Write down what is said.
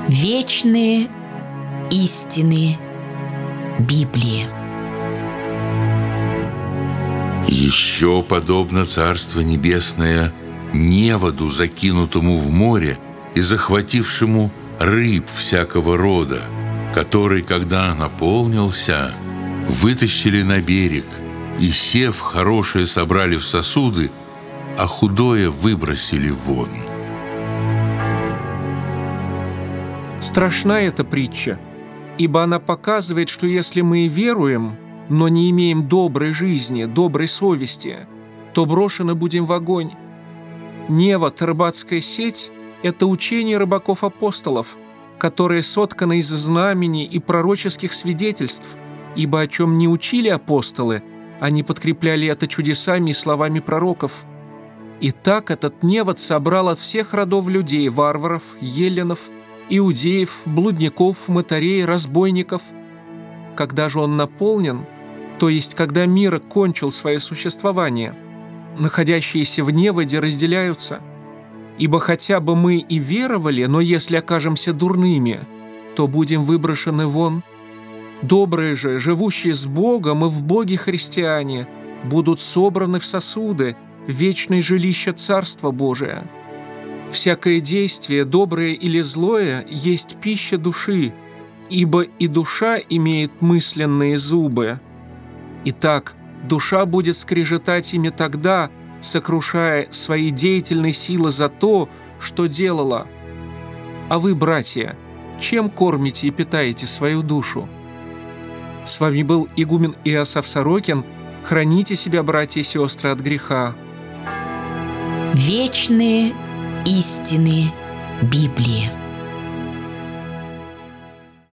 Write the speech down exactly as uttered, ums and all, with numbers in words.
Вечные истины Библии. Еще подобно Царство Небесное неводу, закинутому в море и захватившему рыб всякого рода, который, когда наполнился, вытащили на берег и, сев, хорошее собрали в сосуды, а худое выбросили вон. Страшна эта притча, ибо она показывает, что если мы веруем, но не имеем доброй жизни, доброй совести, то брошены будем в огонь. Невод, рыбацкая сеть – это учение рыбаков-апостолов, которые сотканы из знамений и пророческих свидетельств, ибо о чем не учили апостолы, они подкрепляли это чудесами и словами пророков. И так этот невод собрал от всех родов людей – варваров, еллинов, иудеев, блудников, мытарей, разбойников. Когда же он наполнен, то есть когда мир кончил свое существование, находящиеся в неводе разделяются. Ибо хотя бы мы и веровали, но если окажемся дурными, то будем выброшены вон. Добрые же, живущие с Богом и в Боге христиане, будут собраны в сосуды, в вечное жилище Царства Божия. Всякое действие, доброе или злое, есть пища души, ибо и душа имеет мысленные зубы. Итак, душа будет скрежетать ими тогда, сокрушая свои деятельные силы за то, что делала. А вы, братья, чем кормите и питаете свою душу? С вами был игумен Иосаф Сорокин. Храните себя, братья и сестры, от греха. Вечные истины Библии.